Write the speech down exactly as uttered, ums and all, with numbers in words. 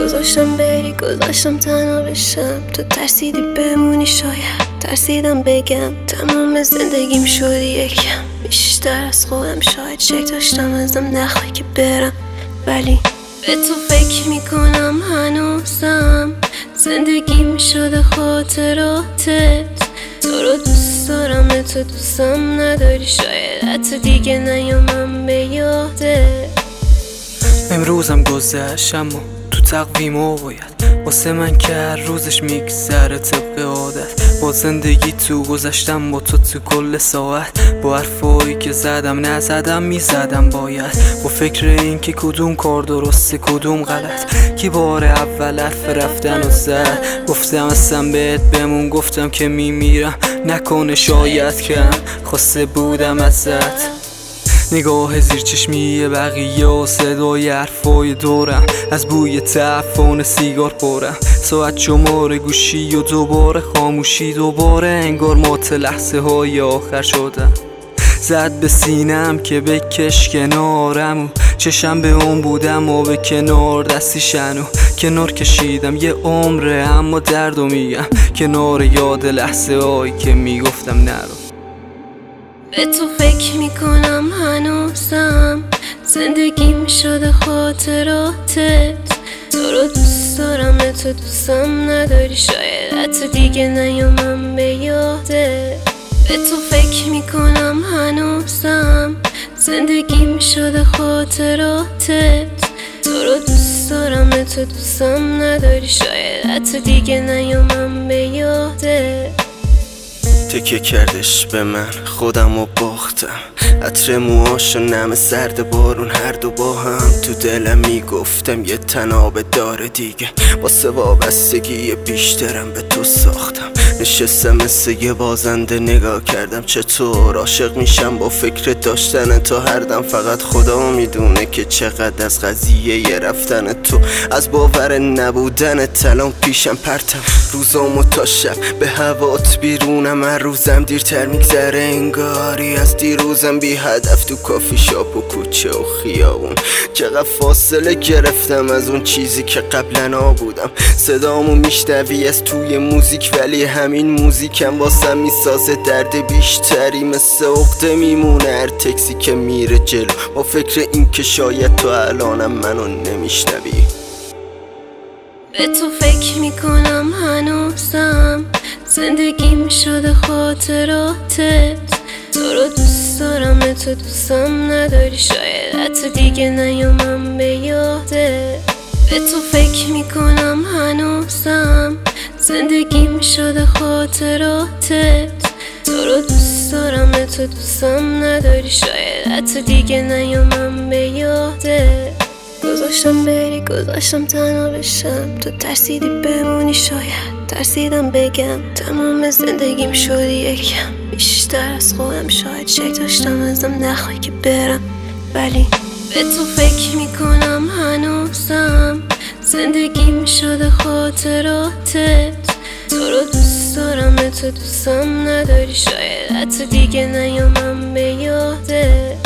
گذاشتم بری، گذاشتم تنها بشم، تو ترسیدی بمونی، شاید ترسیدم بگم تمام زندگیم شدی یکم بیشتر از خودم، شاید شک داشتم ازم نخوای که برم، ولی به تو فکر میکنم هنوزم، زندگیم شده خاطراتت، تو رو دوست دارم تو دوستم نداری، شاید حتی دیگه نیامم به یاده. امروزم گذشت اما تو تقویمو باید واسه من که هر روزش میگذره طبق عادت، با زندگی تو گذشتم با تو تو کل ساعت، با حرفایی که زدم نزدم میزدم باید، با فکر این که کدوم کار درسته کدوم غلط، که بار اول حرف رفتن و زد گفتم اصلا بهت بمون، گفتم که میمیرم نکنه شاید کم خواسته بودم ازت، نگاه زیر چشمی بقیه و صدای حرفای دورم، از بوی تعفن سیگار پرم، ساعت شماره گوشی و دوباره خاموشی، دوباره انگار مات لحظه های آخر شدم، زد به سینم که بکش کنارم و چشم به اون بودم و به کنار دستیشن و کنار کشیدم یه عمره، اما دردو میگم کنار یاد لحظه هایی که میگفتم نرو. به تو فکر میکنم هنوزم، زندگیم شده خاطراتت، تو رو دوست دارم تو دوستم نداری، شاید حتی دیگه نیامم به یاده. به تو فکر میکنم هنوزم، زندگیم شده خاطراتت، تو رو دوست دارم تو دوستم نداری، شاید حتی دیگه نیامم به یاده. تکیه کردش به من خودم و باختم، عطر موهاش و نم سرد بارون هر دو با هم، تو دلم میگفتم یه تنابه داره دیگه، واسه وابستگی بیشترم به تو ساختم، نشستم مثل یه بازنده نگاه کردم چطور عاشق میشم با فکر داشتن تو هر دم، فقط خدا میدونه که چقدر از قضیه یه رفتن تو، از باور نبودن تلان پیشم پرتم، روزامو تا شب به هوات بیرونم، هر روزم دیرتر میگذره انگاری از دیروزم، بی هدف تو کافی شاپ و کوچه و خیابون، چقدر فاصله گرفتم از اون چیزی که قبلا بودم، صدامو میشنوی از توی موزیک ولی همین موزیکم واسم میسازه درد بیشتری، مثل عقده میمونه هر تکسی که میره جلو، با فکر این که شاید تو الانم منو نمیشنوی. به تو فکر میکنم هنوزم، زندگیم شده خاطراتت، تو رو دوست دارم تو دوستم نداری، شاید حتی دیگه نیامم به یاده. به تو فکر میکنم هنوزم، زندگیم شده خاطراتت، تو رو دوست دارم تو دوستم نداری، شاید حتی دیگه نیامم به یاده. گذاشتم بری، گذاشتم تنها بشم، تو ترسیدی بمونی، شاید ترسیدم بگم تمام زندگیم شدی یکم بیشتر از خودم، شاید شک داشتم ازم نخوای که برم، ولی به تو فکر میکنم هنوزم، زندگیم شده خاطراتت، تو رو دوست دارم تو دوستم نداری، شاید حتی دیگه نیامم به یاده.